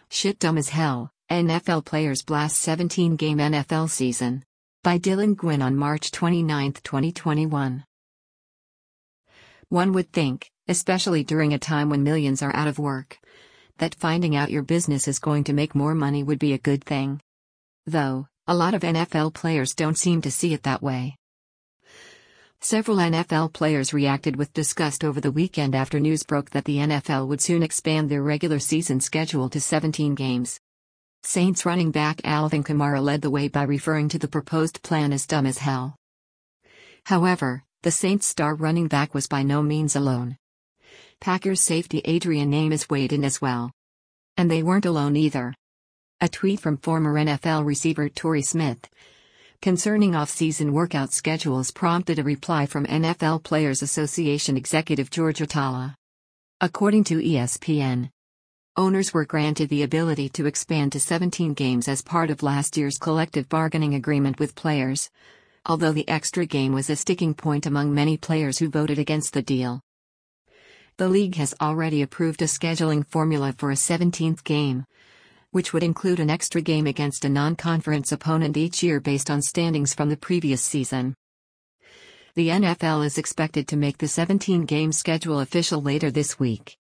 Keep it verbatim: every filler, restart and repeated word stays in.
Shit Dumb as Hell, N F L Players Blast seventeen-Game N F L Season. By Dylan Gwynn on March twenty-ninth, twenty twenty-one. One would think, especially during a time when millions are out of work, that finding out your business is going to make more money would be a good thing. Though, a lot of N F L players don't seem to see it that way. Several N F L players reacted with disgust over the weekend after news broke that the N F L would soon expand their regular season schedule to seventeen games. Saints running back Alvin Kamara led the way by referring to the proposed plan as dumb as hell. However, the Saints star running back was by no means alone. Packers safety Adrian Amos weighed in as well. And they weren't alone either. A tweet from former N F L receiver Torrey Smith concerning off-season workout schedules prompted a reply from N F L Players Association executive George Atala. According to E S P N, owners were granted the ability to expand to seventeen games as part of last year's collective bargaining agreement with players, although the extra game was a sticking point among many players who voted against the deal. The league has already approved a scheduling formula for a seventeenth game, which would include an extra game against a non-conference opponent each year based on standings from the previous season. The N F L is expected to make the seventeen-game schedule official later this week.